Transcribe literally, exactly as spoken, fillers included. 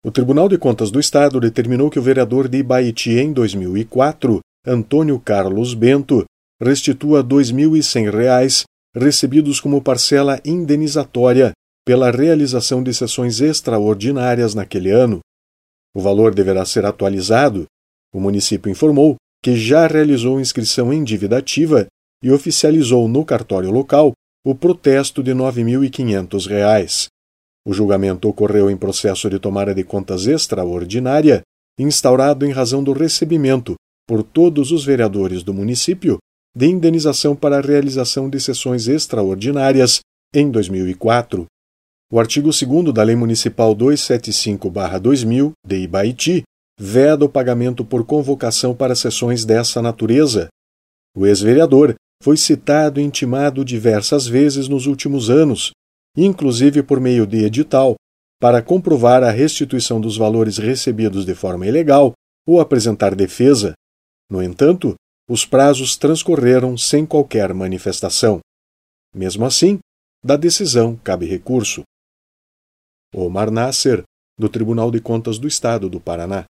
O Tribunal de Contas do Estado determinou que o vereador de Ibaiti em dois mil e quatro, Antônio Carlos Bento, restitua dois mil e cem reais recebidos como parcela indenizatória pela realização de sessões extraordinárias naquele ano. O valor deverá ser atualizado. O município informou que já realizou inscrição em dívida ativa e oficializou no cartório local o protesto de nove mil e quinhentos reais. O julgamento ocorreu em processo de tomada de contas extraordinária, instaurado em razão do recebimento, por todos os vereadores do município, de indenização para a realização de sessões extraordinárias em dois mil e quatro. O artigo segundo da Lei Municipal duzentos e setenta e cinco barra dois mil, de Ibaiti, veda o pagamento por convocação para sessões dessa natureza. O ex-vereador foi citado e intimado diversas vezes nos últimos anos, inclusive por meio de edital, para comprovar a restituição dos valores recebidos de forma ilegal ou apresentar defesa. No entanto, os prazos transcorreram sem qualquer manifestação. Mesmo assim, da decisão cabe recurso. Omar Nasser, do Tribunal de Contas do Estado do Paraná.